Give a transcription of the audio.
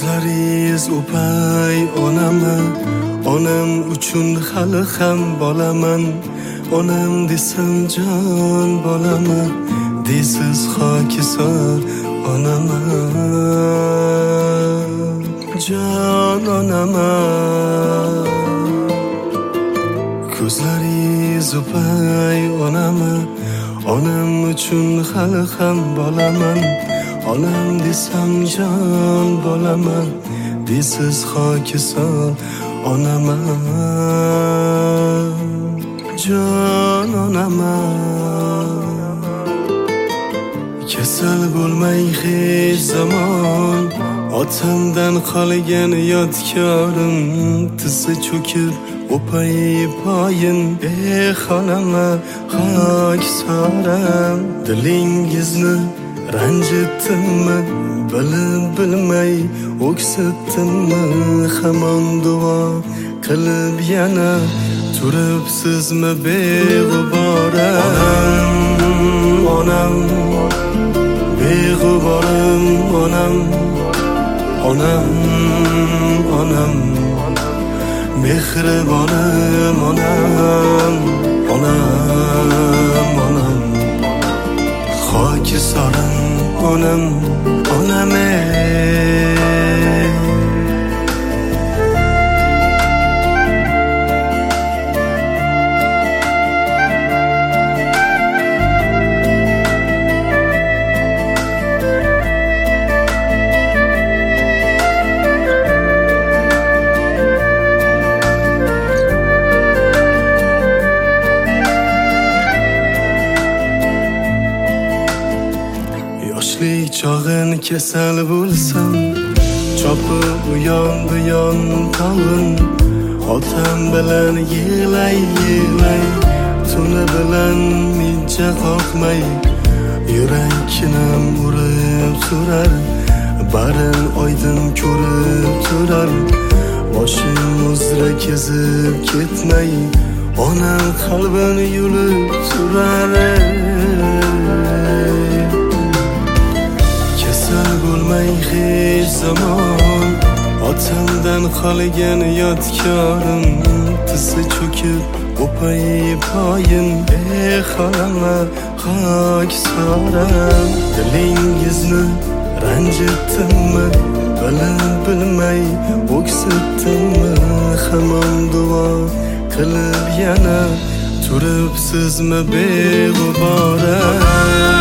Ko'zlaringiz o'pay onaman, onam uchun hali ham bolaman. Onam desam jon bolaman, deysiz xokisor onaman. Jon onaman. Ko'zlaringiz o'pay onaman, onam uchun hali ham bolaman. Onam desam jon bolaman, deysiz xokisor onaman. Jon onaman. Kasal bo'lmay hech zamon, otamdan qolgan yodgorim. Tizi cho'kib o'pay poyin, xonama xokisoram. Dilingizni ranjitdimmi, bilib bilmay o'ksitdimmi? Hamon duo qilib yana turibsizmi beg'ubora? Onam, beg'uborim onam. Onam, mehribonim onam. Onam, xokisorim onam. Yoshlik chog'in kasal bo'lsam, chopib uyon buyon tag'in. Otam bilan yig'lay, tuni bilan mijja qoqmay. Yurakkinam urib turar, barin oydin ko'rib turar. Boshim uzra kezib ketmay, onam qalbini yulib turar. Kasal bo'lmay hech zamon, otamdan qolgan yodgorim. Tizi cho'kib o'pay poyin, xonama xokisoram. Dilingizni ranjitdimmi, bilib bilmay o'ksitdimmi? Hamon duo qilib yana turibsizmi beg'ubora?